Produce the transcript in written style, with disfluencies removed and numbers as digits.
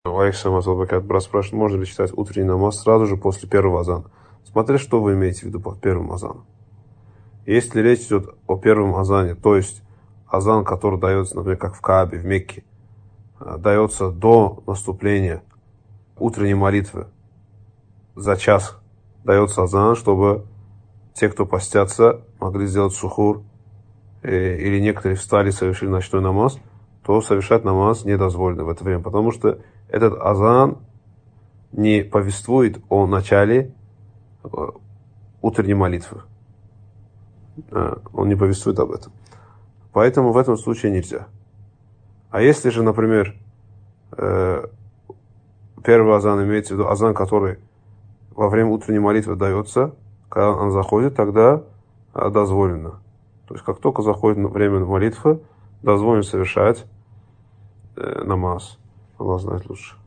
Брат спрашивает, можно ли читать утренний намаз сразу же после первого азана? Смотря что вы имеете в виду под первым азаном. Если речь идет о первом азане, то есть азан, который дается, например, как в Каабе, в Мекке, дается до наступления утренней молитвы, за час дается азан, чтобы те, кто постятся, могли сделать сухур, или некоторые встали и совершили ночной намаз, то совершать намаз не дозволено в это время, потому что этот азан не повествует о начале утренней молитвы. Он не повествует об этом. Поэтому в этом случае нельзя. А если же, например, первый азан имеется в виду азан, который во время утренней молитвы дается, когда он заходит, тогда дозволено. То есть, как только заходит время молитвы, дозволено совершать намаз. Аллах знает лучше.